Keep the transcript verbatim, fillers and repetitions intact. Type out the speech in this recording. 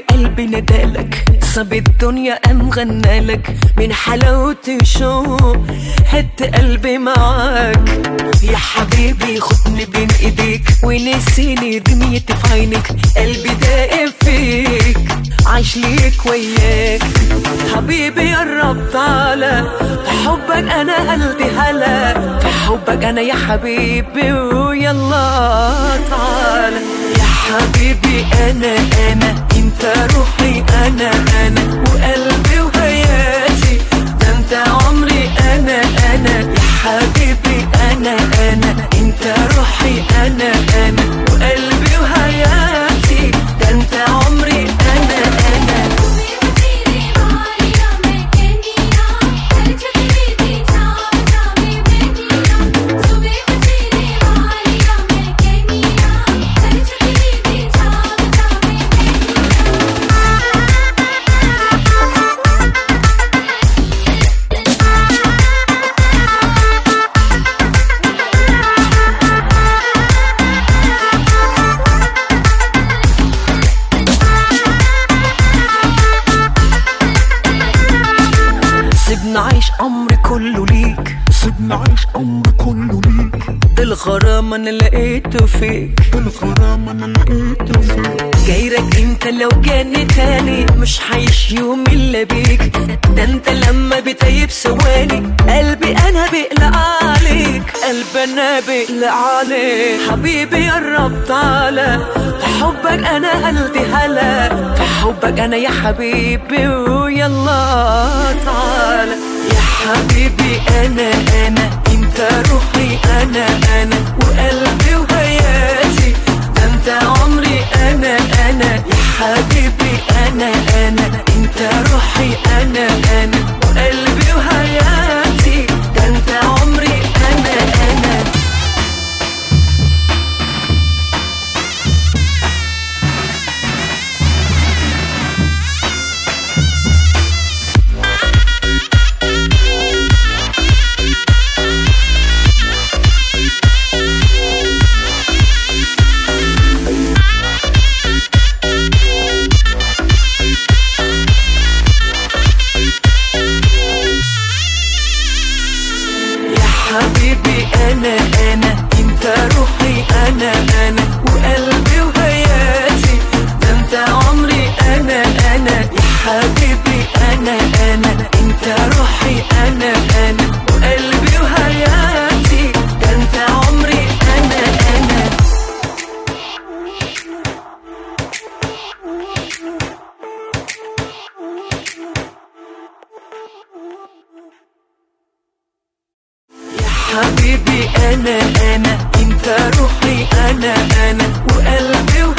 قلبي ندالك، صاب الدنيا قام غنالك، من حلاوة الشوق هد قلبي معاك. يا حبيبي خدني بين ايديك ونسيني دنيتي في عينك، قلبي داقب فيك عايش ليك وياك. حبيبي قرب تعالى، في حبك انا قلبي هلا، في حبك انا يا حبيبي ويلا تعالى. يا حبيبي انا انا انت روحي، انا انا وقلبي وحياتي، ده انت عمري انا انا. يا حبيبي انا انا انت روحي، انا انا وقلبي وحياتي، ده انت عمري انا انا. سيبني عايش عمري كله ليك، سيبني عايش عمري كله ليك، ده الغرام انا لقيته فيك، ده الغرام انا لقيته فيك. غيرك انت لو كان تاني مش هعيش يوم الا بيك، ده انت لما بتغيب ثواني قلبي انا بقلق عليك، قلبي انا بقلق عليك. حبيبي قرب تعالى، في حبك انا قلبي هلا، في حبك انا يا حبيبي ويلا تعالى. يا حبيبي انا انا انت روحي، انا انا وقلبي وحياتي، ده انت عمري انا انا. يا حبيبي انا انا انت روحي، انا انا وقلبي وحياتي، ده انت عمري انا انا. حبيبي انا انا انت روحي، انا انا وقلبي وحياتي، ده انت عمري انا انا. يا حبيبي انا انا انت روحي، انا انا وقلبي وحياتي، ده انت عمري انا انا. حبيبي انا انا انت روحي، انا انا وقلبي